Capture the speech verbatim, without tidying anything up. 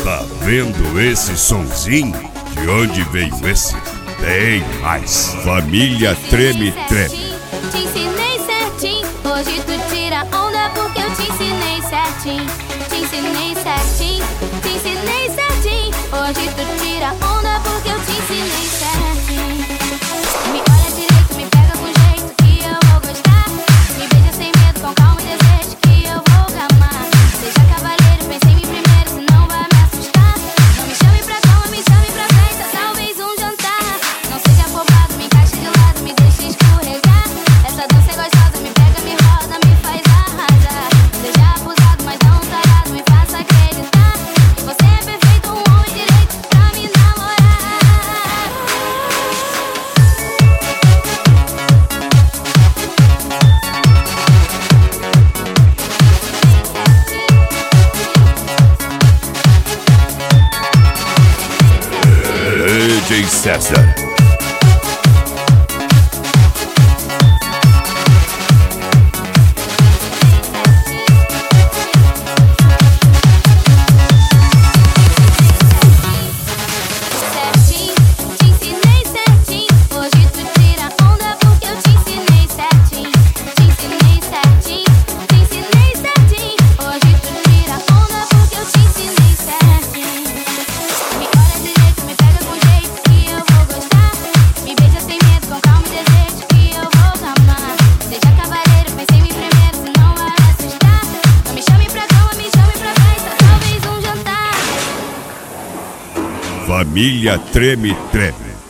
Tá vendo esse sonzinho? De onde veio esse? Tem mais. Família Treme Treme. Te ensinei certinho. Hoje tu tira onda porque eu te ensinei certinho. Te ensinei certinho. Te ensinei certinho. Hoje tu tira onda porque eu te ensinei certinho. Me olha direito, me pega com jeito que eu vou gostar. Me beija sem medo, com calma e desejo que eu vou amar. Seja cavaleiro, pense em mim primeiro, senão vai me assustar. Não me chame pra cama, me chame pra festa, talvez um jantar. Não seja afobado, me encaixe de lado, me deixe escorregar. Essa dança é gostosa, me pega, me roda, me faz arrasar. Seja abusado, mas não tarado, me faça acreditar que você é perfeito, um homem direito pra me namorar. D J César. Certinho, te ensinei certinho. Hoje tu tira onda porque eu te ensinei certinho. Te ensinei certinho, te ensinei certinho. Hoje tu tira onda porque eu te ensinei certinho. Me olha direito, me pega com jeito que eu vou gostar. Me beija sem medo, com calma e desejo que eu vou amar. Seja cavaleiro, pense em mim primeiro, senão vai me assustar. Não me chame pra cama, me chame pra festa, talvez um jantar. Família Treme Treme.